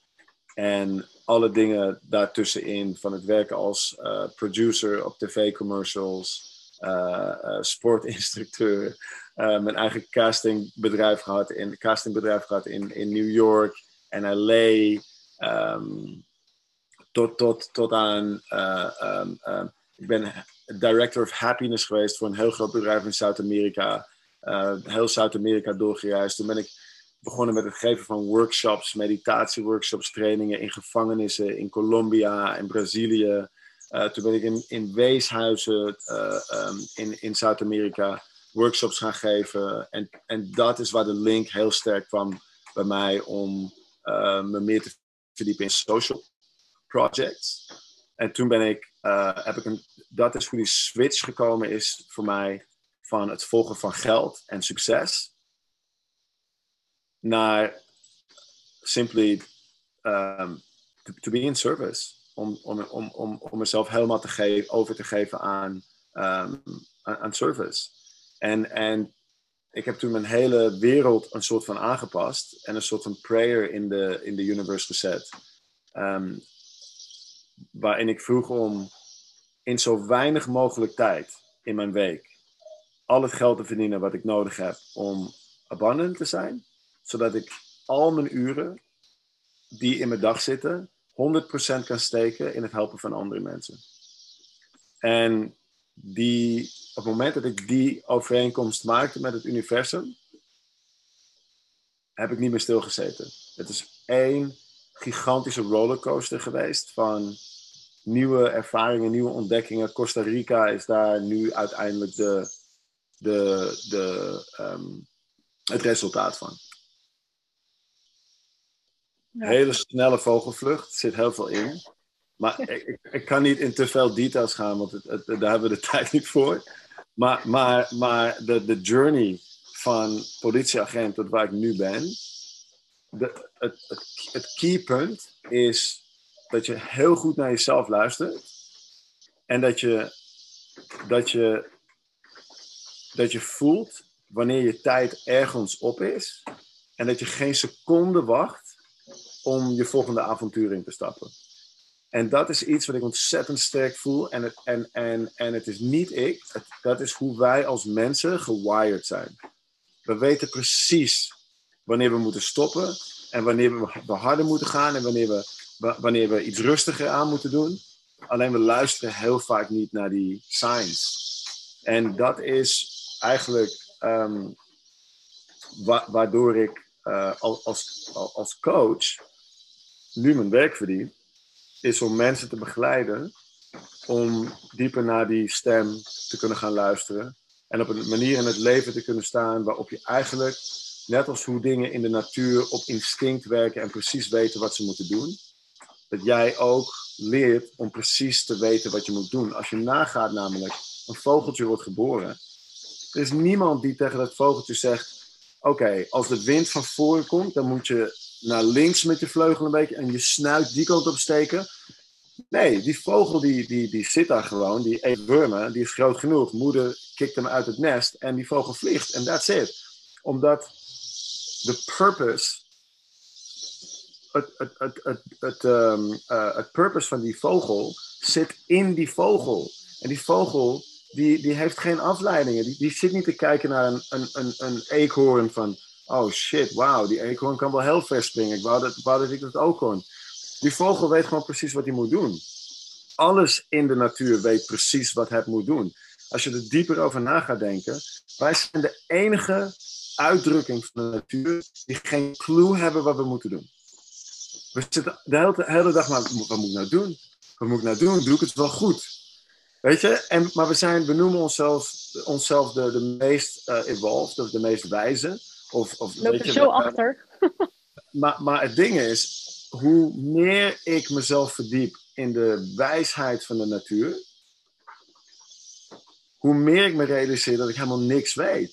En alle dingen daartussenin, van het werken als uh, producer op tv-commercials, uh, uh, sportinstructeur, uh, mijn eigen castingbedrijf gehad in, castingbedrijf gehad in, in New York en L A, um, tot, tot, tot aan, uh, um, um, ik ben director of happiness geweest voor een heel groot bedrijf in Zuid-Amerika. Uh, heel Zuid-Amerika doorgereisd. Toen ben ik begonnen met het geven van workshops, meditatieworkshops, trainingen in gevangenissen in Colombia en Brazilië. Uh, toen ben ik in, in weeshuizen uh, um, in, in Zuid-Amerika workshops gaan geven. En, en dat is waar de link heel sterk kwam bij mij om uh, me meer te verdiepen in social. projects. En toen ben ik, uh, heb ik een, dat is hoe die switch gekomen is voor mij van het volgen van geld en succes naar simply um, to, to be in service. Om, om, om, om, om mezelf helemaal te geven, over te geven aan, um, aan, aan service. En, en ik heb toen mijn hele wereld een soort van aangepast en een soort van prayer in de, in de universe gezet. Um, waarin ik vroeg om in zo weinig mogelijk tijd in mijn week al het geld te verdienen wat ik nodig heb om abundant te zijn. Zodat ik al mijn uren die in mijn dag zitten honderd procent kan steken in het helpen van andere mensen. En die, op het moment dat ik die overeenkomst maakte met het universum, heb ik niet meer stilgezeten. Het is één gigantische rollercoaster geweest van nieuwe ervaringen, nieuwe ontdekkingen. Costa Rica is daar nu uiteindelijk de, de, de, um, het resultaat van. Ja. Hele snelle vogelvlucht, zit heel veel in. Maar ik, ik kan niet in te veel details gaan, want het, het, daar hebben we de tijd niet voor. Maar, maar, maar de, de journey van politieagent tot waar ik nu ben, de, het, het, het keypunt is dat je heel goed naar jezelf luistert. En dat je, dat je, dat je voelt wanneer je tijd ergens op is. En dat je geen seconde wacht om je volgende avontuur in te stappen. En dat is iets wat ik ontzettend sterk voel. En het, en, en, en het is niet ik. Het, dat is hoe wij als mensen gewired zijn. We weten precies wanneer we moeten stoppen. En wanneer we, we harder moeten gaan. En wanneer we, wanneer we iets rustiger aan moeten doen. Alleen we luisteren heel vaak niet naar die signs. En dat is eigenlijk um, wa- waardoor ik uh, als, als, als coach nu mijn werk verdien. Is om mensen te begeleiden om dieper naar die stem te kunnen gaan luisteren. En op een manier in het leven te kunnen staan waarop je eigenlijk, net als hoe dingen in de natuur op instinct werken en precies weten wat ze moeten doen, dat jij ook leert om precies te weten wat je moet doen. Als je nagaat namelijk, een vogeltje wordt geboren. Er is niemand die tegen dat vogeltje zegt, oké, okay, als de wind van voren komt, dan moet je naar links met je vleugel een beetje en je snuit die kant op steken. Nee, die vogel die, die, die zit daar gewoon, die eet wormen, die is groot genoeg. Moeder kikt hem uit het nest en die vogel vliegt en that's it. Omdat de purpose, het, het, het, het, het, um, uh, het purpose van die vogel zit in die vogel. En die vogel, die, die heeft geen afleidingen. Die, die zit niet te kijken naar een, een, een, een eekhoorn van, oh shit, wauw, die eekhoorn kan wel heel ver springen. Ik wou dat, wou dat ik dat ook kon. Die vogel weet gewoon precies wat hij moet doen. Alles in de natuur weet precies wat het moet doen. Als je er dieper over na gaat denken, wij zijn de enige uitdrukking van de natuur die geen clue hebben wat we moeten doen. We zitten de hele, de hele dag maar, wat moet ik nou doen? Wat moet ik nou doen? Doe ik het wel goed? Weet je? En, maar we, zijn, we noemen onszelf, onszelf de, de meest uh, evolved, of de meest wijze. Of, of, Loop weet er je, zo achter. maar, maar het ding is, hoe meer ik mezelf verdiep in de wijsheid van de natuur, hoe meer ik me realiseer dat ik helemaal niks weet.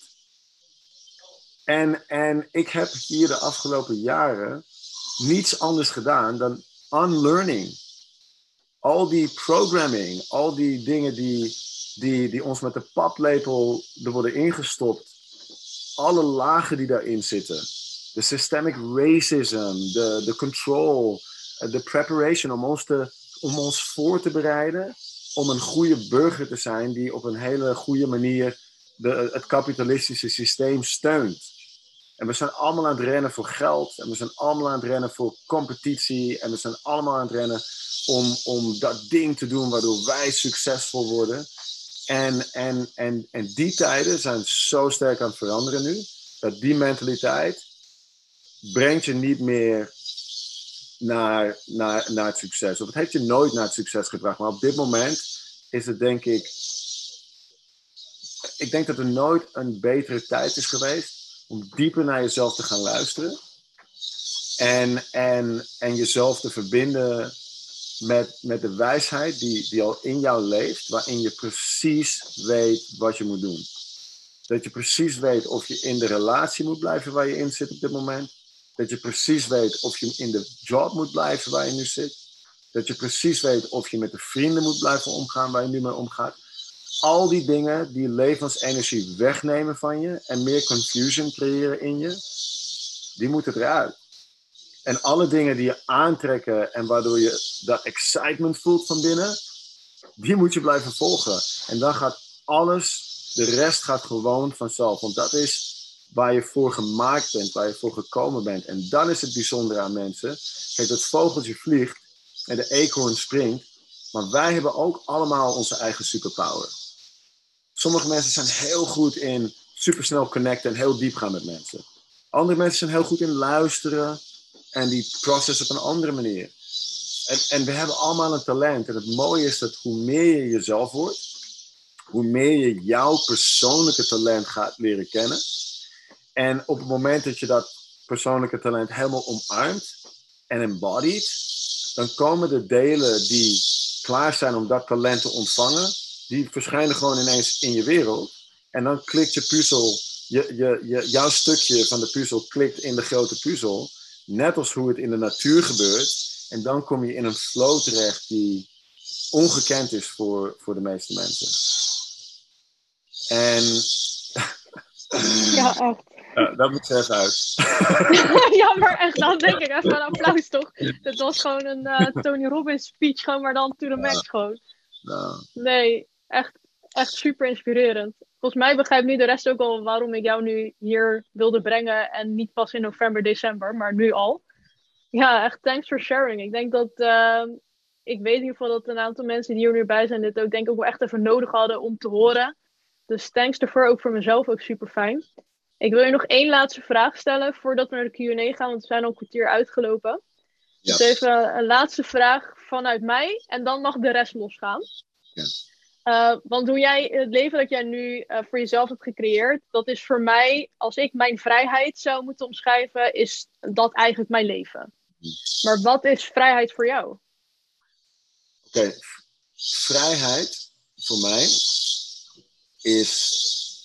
En, en ik heb hier de afgelopen jaren niets anders gedaan dan unlearning. Al die programming, al die dingen die, die, die ons met de paplepel er worden ingestopt, alle lagen die daarin zitten. De systemic racism, de, de control, de preparation om ons, te, om ons voor te bereiden om een goede burger te zijn die op een hele goede manier de, het kapitalistische systeem steunt. En we zijn allemaal aan het rennen voor geld en we zijn allemaal aan het rennen voor competitie en we zijn allemaal aan het rennen om, om dat ding te doen waardoor wij succesvol worden. En, en, en, en die tijden zijn zo sterk aan het veranderen nu, dat die mentaliteit brengt je niet meer naar, naar, naar het succes. Of het heeft je nooit naar het succes gebracht. Maar op dit moment is het denk ik... Ik denk dat er nooit een betere tijd is geweest om dieper naar jezelf te gaan luisteren. En, en, en jezelf te verbinden met, met de wijsheid die, die al in jou leeft, waarin je precies weet wat je moet doen. Dat je precies weet of je in de relatie moet blijven waar je in zit op dit moment. Dat je precies weet of je in de job moet blijven waar je nu zit. Dat je precies weet of je met de vrienden moet blijven omgaan waar je nu mee omgaat. Al die dingen die levensenergie wegnemen van je en meer confusion creëren in je, die moeten eruit. En alle dingen die je aantrekken en waardoor je dat excitement voelt van binnen, die moet je blijven volgen. En dan gaat alles, de rest gaat gewoon vanzelf. Want dat is waar je voor gemaakt bent, waar je voor gekomen bent. En dan is het bijzondere aan mensen. Kijk, dat vogeltje vliegt en de eekhoorn springt. Maar wij hebben ook allemaal onze eigen superpower. Sommige mensen zijn heel goed in supersnel connecten en heel diep gaan met mensen. Andere mensen zijn heel goed in luisteren en die processen op een andere manier. En, en we hebben allemaal een talent. En het mooie is dat hoe meer je jezelf wordt, hoe meer je jouw persoonlijke talent gaat leren kennen. En op het moment dat je dat persoonlijke talent helemaal omarmt en embodied, dan komen de delen die klaar zijn om dat talent te ontvangen, die verschijnen gewoon ineens in je wereld. En dan klikt je puzzel, je, je, je, jouw stukje van de puzzel klikt in de grote puzzel. Net als hoe het in de natuur gebeurt. En dan kom je in een flow terecht die ongekend is voor, voor de meeste mensen. En Ja, echt. Ja, dat moet er even uit. Ja, maar echt, dan denk ik even een applaus toch? Dat was gewoon een uh, Tony Robbins speech, gewoon, maar dan to the max gewoon. Nou, Nee, echt, echt super inspirerend. Volgens mij begrijpt nu de rest ook al waarom ik jou nu hier wilde brengen en niet pas in november, december, maar nu al. Ja, echt thanks for sharing. Ik denk dat, uh, ik weet in ieder geval dat een aantal mensen die hier nu bij zijn dit ook denk ik ook wel echt even nodig hadden om te horen. Dus thanks daarvoor, ook voor mezelf ook super fijn. Ik wil je nog één laatste vraag stellen voordat we naar de Q en A gaan, want we zijn al een kwartier uitgelopen. ja. Dus even een laatste vraag vanuit mij en dan mag de rest losgaan. Ja. Uh, want hoe jij het leven dat jij nu uh, voor jezelf hebt gecreëerd, dat is voor mij, als ik mijn vrijheid zou moeten omschrijven, is dat eigenlijk mijn leven. Maar wat is vrijheid voor jou? Oké, okay. Vrijheid voor mij is...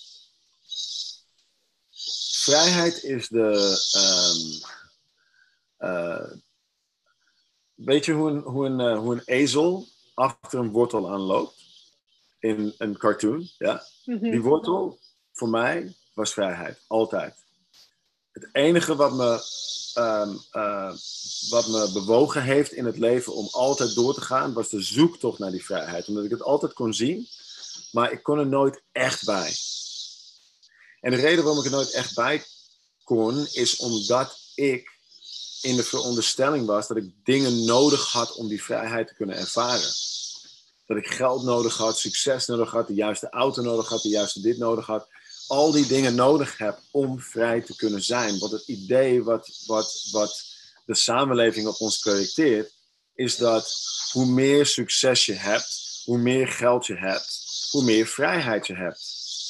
Vrijheid is de... Um, uh, weet je hoe een, hoe, een, uh, hoe een ezel achter een wortel aanloopt? In een cartoon, ja. Mm-hmm. Die wortel, voor mij, was vrijheid. Altijd. Het enige wat me, um, uh, wat me bewogen heeft in het leven om altijd door te gaan, was de zoektocht naar die vrijheid. Omdat ik het altijd kon zien, maar ik kon er nooit echt bij. En de reden waarom ik er nooit echt bij kon, is omdat ik in de veronderstelling was dat ik dingen nodig had om die vrijheid te kunnen ervaren. Dat ik geld nodig had, succes nodig had, de juiste auto nodig had, de juiste dit nodig had. Al die dingen nodig heb om vrij te kunnen zijn. Want het idee wat, wat, wat de samenleving op ons projecteert, is dat hoe meer succes je hebt, hoe meer geld je hebt, hoe meer vrijheid je hebt.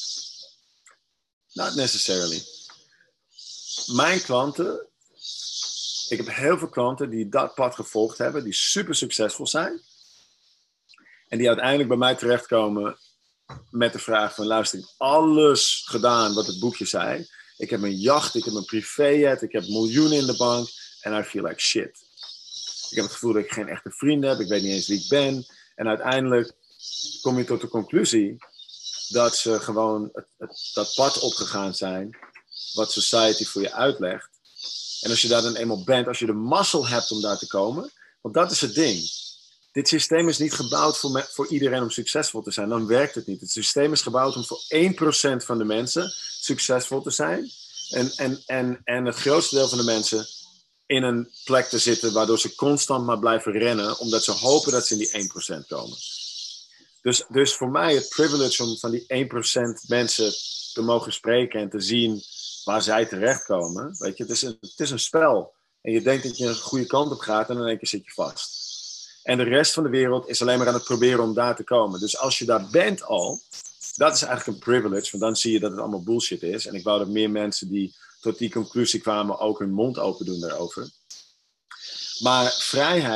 Not necessarily. Mijn klanten, ik heb heel veel klanten die dat pad gevolgd hebben, die super succesvol zijn. En die uiteindelijk bij mij terechtkomen met de vraag van, luister, ik heb alles gedaan wat het boekje zei. Ik heb een jacht, ik heb een privéjet, ik heb miljoenen in de bank. En I feel like shit. Ik heb het gevoel dat ik geen echte vrienden heb, ik weet niet eens wie ik ben. En uiteindelijk kom je tot de conclusie dat ze gewoon het, het, dat pad opgegaan zijn wat society voor je uitlegt. En als je daar dan eenmaal bent, als je de mazzel hebt om daar te komen, want dat is het ding. Dit systeem is niet gebouwd voor, me, voor iedereen om succesvol te zijn. Dan werkt het niet. Het systeem is gebouwd om voor één procent van de mensen succesvol te zijn. En, en, en, en het grootste deel van de mensen in een plek te zitten waardoor ze constant maar blijven rennen, omdat ze hopen dat ze in die één procent komen. Dus, dus voor mij het privilege om van die één procent mensen te mogen spreken en te zien waar zij terechtkomen. Weet je, het is een, het is een spel. En je denkt dat je een goede kant op gaat en in één keer zit je vast. En de rest van de wereld is alleen maar aan het proberen om daar te komen. Dus als je daar bent al, dat is eigenlijk een privilege. Want dan zie je dat het allemaal bullshit is. En ik wou dat meer mensen die tot die conclusie kwamen ook hun mond open doen daarover. Maar vrijheid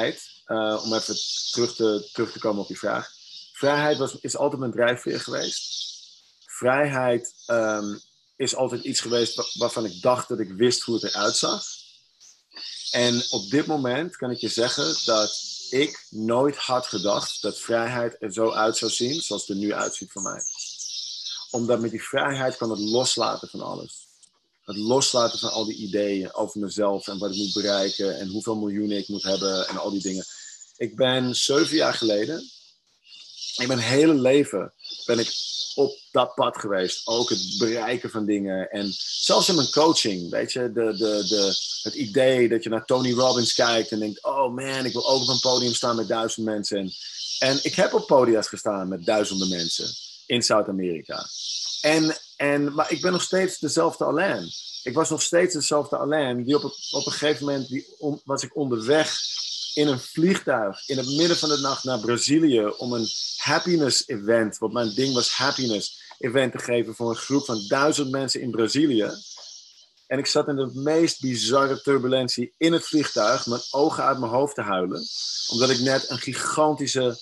uh, om even terug te, terug te komen op je vraag. Vrijheid was, is altijd mijn drijfveer geweest. Vrijheid um, is altijd iets geweest wa- waarvan ik dacht dat ik wist hoe het eruit zag. En op dit moment kan ik je zeggen dat ik nooit had gedacht dat vrijheid er zo uit zou zien zoals het er nu uitziet voor mij. Omdat met die vrijheid kan het loslaten van alles. Het loslaten van al die ideeën over mezelf en wat ik moet bereiken en hoeveel miljoenen ik moet hebben en al die dingen. Ik ben zeven jaar geleden, in mijn hele leven ben ik op dat pad geweest. Ook het bereiken van dingen en zelfs in mijn coaching, weet je, de, de, de, het idee dat je naar Tony Robbins kijkt en denkt, oh man, ik wil ook op een podium staan met duizend mensen. En, en ik heb op podia's gestaan met duizenden mensen in Zuid-Amerika. En, en, maar ik ben nog steeds dezelfde Alain. Ik was nog steeds dezelfde Alain. Die op, op een gegeven moment die on, was ik onderweg in een vliegtuig in het midden van de nacht naar Brazilië om een happiness event, wat mijn ding was happiness event te geven voor een groep van duizend mensen in Brazilië. En ik zat in de meest bizarre turbulentie in het vliegtuig, mijn ogen uit mijn hoofd te huilen, omdat ik net een gigantische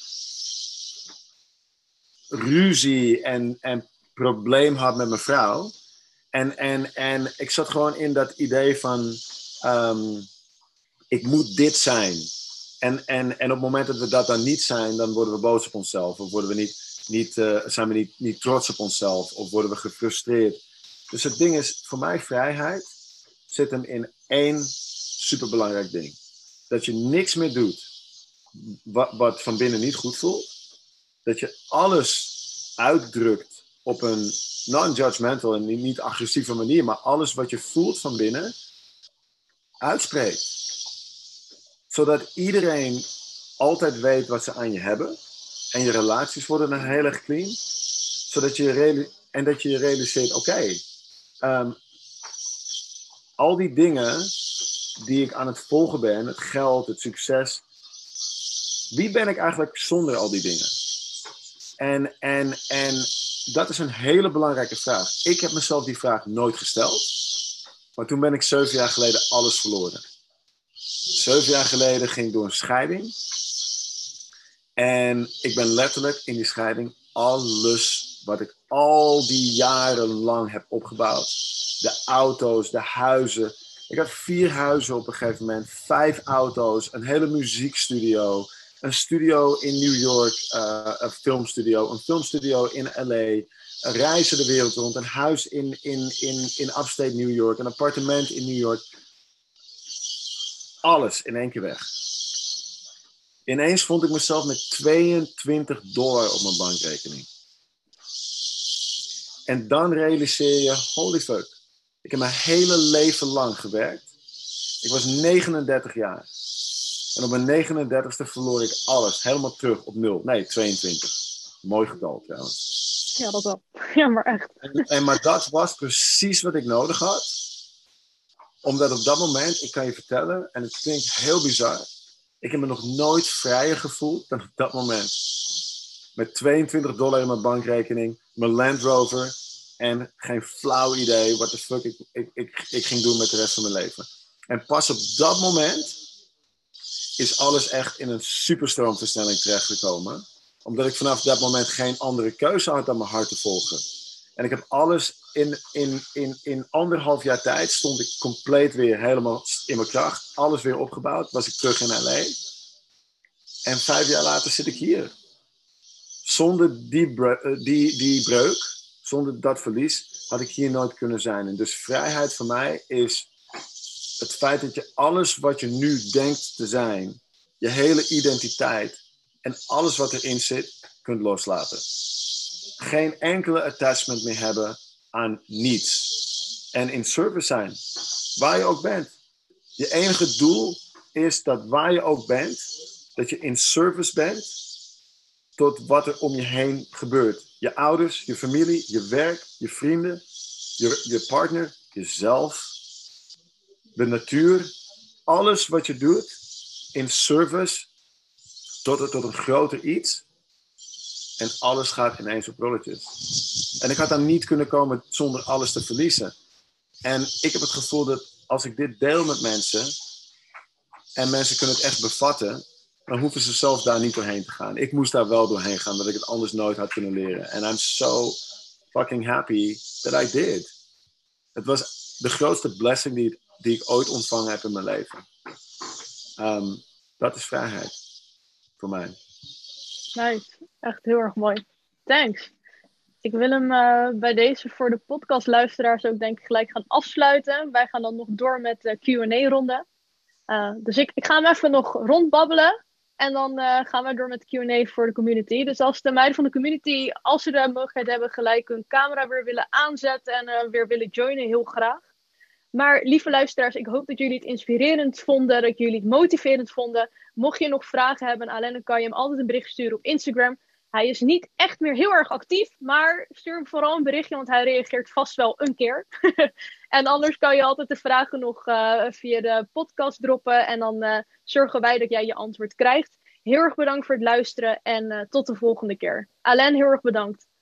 ruzie en, en probleem had met mijn vrouw. En, en, en ik zat gewoon in dat idee van, um, ik moet dit zijn. En, en, en op het moment dat we dat dan niet zijn, dan worden we boos op onszelf. Of worden we niet, niet, uh, zijn we niet, niet trots op onszelf. Of worden we gefrustreerd. Dus het ding is, voor mij vrijheid zit hem in één superbelangrijk ding. Dat je niks meer doet wat, wat van binnen niet goed voelt. Dat je alles uitdrukt op een non-judgmental en niet agressieve manier, maar alles wat je voelt van binnen uitspreekt. Zodat iedereen altijd weet wat ze aan je hebben. En je relaties worden dan heel erg clean. Zodat je reali- en dat je je realiseert, oké, okay, um, al die dingen die ik aan het volgen ben, het geld, het succes, wie ben ik eigenlijk zonder al die dingen? En, en, en dat is een hele belangrijke vraag. Ik heb mezelf die vraag nooit gesteld. Maar toen ben ik zeven jaar geleden alles verloren. Zeven jaar geleden ging ik door een scheiding. En ik ben letterlijk in die scheiding alles wat ik al die jaren lang heb opgebouwd. De auto's, de huizen. Ik had vier huizen op een gegeven moment. Vijf auto's, een hele muziekstudio. Een studio in New York, uh, een filmstudio. Een filmstudio in L A. Reizen de wereld rond. Een huis in, in, in, in upstate New York. Een appartement in New York. Alles in één keer weg. Ineens vond ik mezelf met tweeëntwintig dollar op mijn bankrekening. En dan realiseer je, holy fuck. Ik heb mijn hele leven lang gewerkt. Ik was negenendertig jaar. En op mijn negenendertigste verloor ik alles. Helemaal terug op nul. Nee, tweeëntwintig. Mooi getal trouwens. Ja, dat wel. Ja, maar echt. En, en, maar dat was precies wat ik nodig had. Omdat op dat moment, ik kan je vertellen, en het klinkt heel bizar. Ik heb me nog nooit vrijer gevoeld dan op dat moment. Met tweeëntwintig dollar in mijn bankrekening, mijn Land Rover en geen flauw idee wat de fuck ik, ik, ik, ik ging doen met de rest van mijn leven. En pas op dat moment is alles echt in een superstroomversnelling terechtgekomen. Omdat ik vanaf dat moment geen andere keuze had dan mijn hart te volgen. En ik heb alles in, in, in, in anderhalf jaar tijd stond ik compleet weer helemaal in mijn kracht. Alles weer opgebouwd. Was ik terug in L A. En vijf jaar later zit ik hier. Zonder die, bre- die, die breuk, zonder dat verlies, had ik hier nooit kunnen zijn. En dus vrijheid voor mij is het feit dat je alles wat je nu denkt te zijn, je hele identiteit en alles wat erin zit, kunt loslaten. Geen enkele attachment meer hebben aan niets. En in service zijn, waar je ook bent. Je enige doel is dat waar je ook bent, dat je in service bent tot wat er om je heen gebeurt. Je ouders, je familie, je werk, je vrienden, je, je partner, jezelf, de natuur. Alles wat je doet in service tot, tot een groter iets. En alles gaat ineens op rolletjes. En ik had dan niet kunnen komen zonder alles te verliezen. En ik heb het gevoel dat als ik dit deel met mensen, en mensen kunnen het echt bevatten, dan hoeven ze zelf daar niet doorheen te gaan. Ik moest daar wel doorheen gaan, dat ik het anders nooit had kunnen leren. En I'm so fucking happy that I did. Het was de grootste blessing die, die ik ooit ontvangen heb in mijn leven. Um, dat is vrijheid. Voor mij. Nice. Echt heel erg mooi. Thanks. Ik wil hem uh, bij deze voor de podcastluisteraars ook denk ik gelijk gaan afsluiten. Wij gaan dan nog door met de Q en A-ronde. Uh, dus ik, ik ga hem even nog rondbabbelen. En dan uh, gaan we door met de Q en A voor de community. Dus als de meiden van de community, als ze de mogelijkheid hebben, gelijk hun camera weer willen aanzetten en uh, weer willen joinen, heel graag. Maar lieve luisteraars, ik hoop dat jullie het inspirerend vonden, dat jullie het motiverend vonden. Mocht je nog vragen hebben aan Alain, dan kan je hem altijd een bericht sturen op Instagram. Hij is niet echt meer heel erg actief, maar stuur hem vooral een berichtje, want hij reageert vast wel een keer. En anders kan je altijd de vragen nog uh, via de podcast droppen en dan uh, zorgen wij dat jij je antwoord krijgt. Heel erg bedankt voor het luisteren en uh, tot de volgende keer. Alain, heel erg bedankt.